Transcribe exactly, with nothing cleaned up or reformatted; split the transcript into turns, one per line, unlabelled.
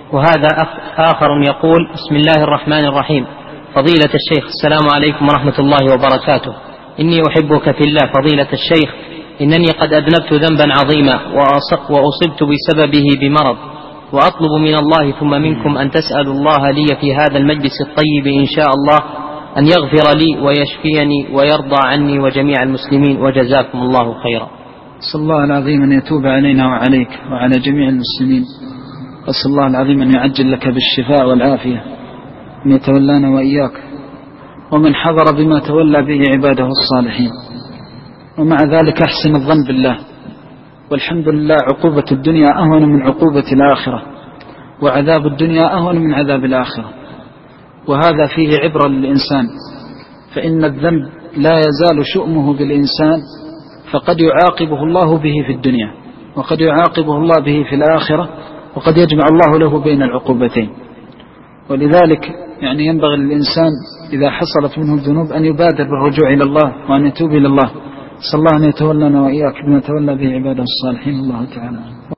وهذا آخر يقول: بسم الله الرحمن الرحيم. فضيلة الشيخ، السلام عليكم ورحمة الله وبركاته. إني أحبك في الله فضيلة الشيخ، إنني قد أذنبت ذنبا عظيما وأصبت بسببه بمرض، وأطلب من الله ثم منكم أن تسألوا الله لي في هذا المجلس الطيب إن شاء الله أن يغفر لي ويشفيني ويرضى عني وجميع المسلمين، وجزاكم الله خيرا.
أسأل الله العظيم أن يتوب علينا وعليك وعلى جميع المسلمين. أسأل الله العظيم أن يعجل لك بالشفاء والعافية، أن يتولانا وإياك ومن حضر بما تولى به عباده الصالحين. ومع ذلك أحسن الظن بالله، والحمد لله عقوبة الدنيا أهون من عقوبة الآخرة، وعذاب الدنيا أهون من عذاب الآخرة، وهذا فيه عبرة للإنسان، فإن الذنب لا يزال شؤمه بالإنسان، فقد يعاقبه الله به في الدنيا وقد يعاقبه الله به في الآخرة، وقد يجمع الله له بين العقوبتين. ولذلك يعني ينبغي للإنسان إذا حصلت منه الذنوب أن يبادر بالرجوع إلى الله وأن يتوب إلى الله. صلى الله أن يتولنا وإياك بما تولى به عباده الصالحين. الله تعالى.